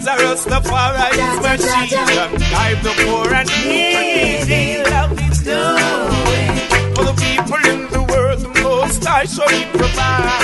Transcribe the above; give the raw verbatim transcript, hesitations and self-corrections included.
God's a Rastafari is my shield and guide the poor and needy. Love is doing for the people in the world. The Most High shall He provide.